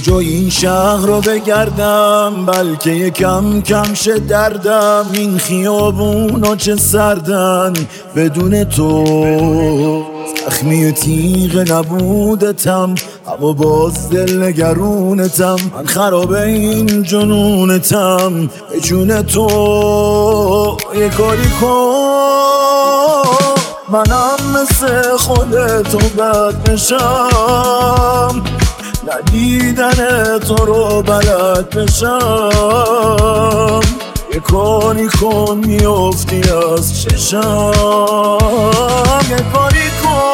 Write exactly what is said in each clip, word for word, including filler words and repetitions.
جای این شهر رو بگردم، بلکه یکم کم شه دردم. این خیابونا چه سردن بدون تو، زخمی تیغ نبودتم اما باز دل نگرونتم. من خرابه این جنونتم به جون تو. یه کاری کن منم مثل خودتو بد بشم، ندیدن تو رو بلد بشم. یه کاری کن میافتی از چشم. یه کاری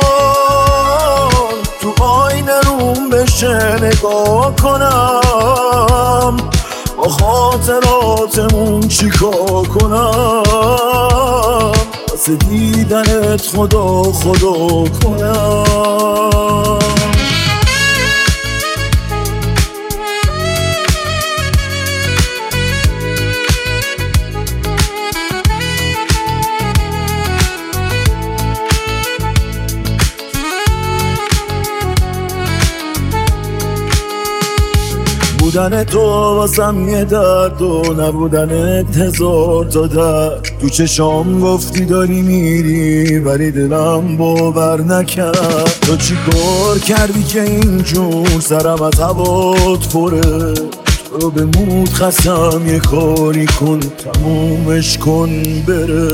کن تو آینه روم بشه نگاه کنم، با خاطراتمون چیکار کنم، واسه دیدنت خدا خدا کنم. بودن تو واسم یه درد و نبودنت هزار تا درد. تو چشام گفتی داری میری ولی دلم باور نکرد. تو چی کار کردی که اینجور سرم از هوات پره؟ تو رو به مود خستم یه کاری کن تمومش کن بره.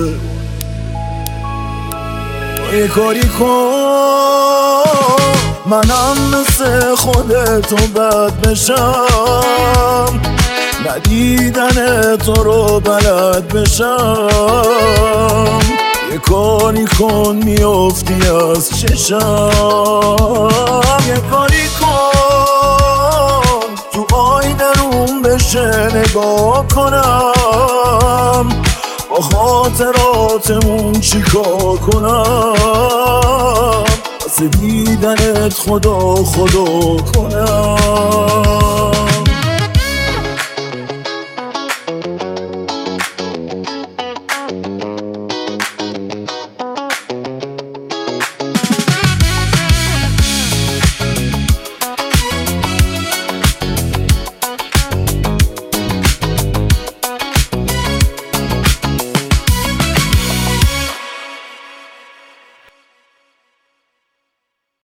یه کاری کن منم مثل خودتو بد بشم، ندیدن تو رو بلد بشم. یه کاری کن میافتی از چشم. یه کاری کن تو آینه روم بشه نگاه کنم، با خاطراتمون چیکار کنم، واسه دیدنت خدا خدا کنم.